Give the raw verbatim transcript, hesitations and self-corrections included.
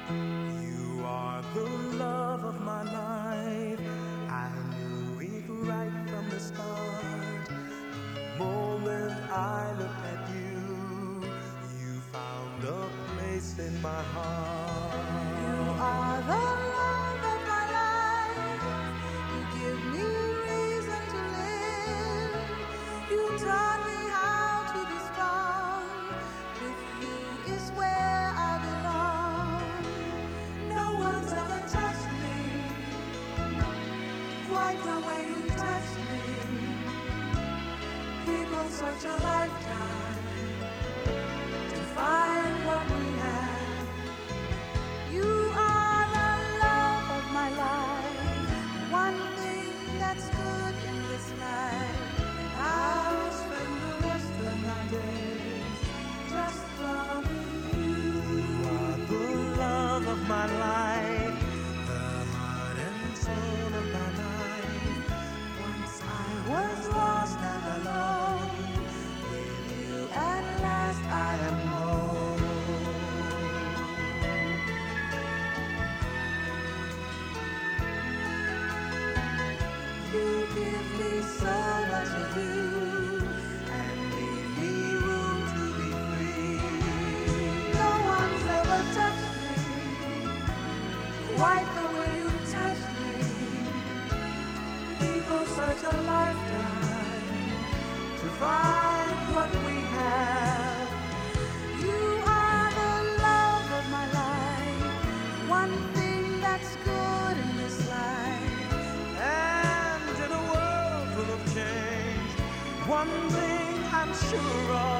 You are the love of my life. I knew it right from the start. The moment I looked at you, you found a place in my heart. You are the love of my life. You give me reason to live. You taught me how to be strong. With you is where I belong. No one's ever touched me quite the way you touched me. People search a lifetime to find what we have. You are the love of my life. One thing that's good in this life. And I'll spend the rest of my days just loving you. You are the love of my life, the heart and soul of my life. Once I was lost and alone, with you at last I am home. You give me so much of you and leave me room to be free. No one's ever touched me quite the way you touched me. People search a lifetime to find what we have. You are the love of my life. One thing that's good in this life. And in a world full of change, one thing I'm sure of.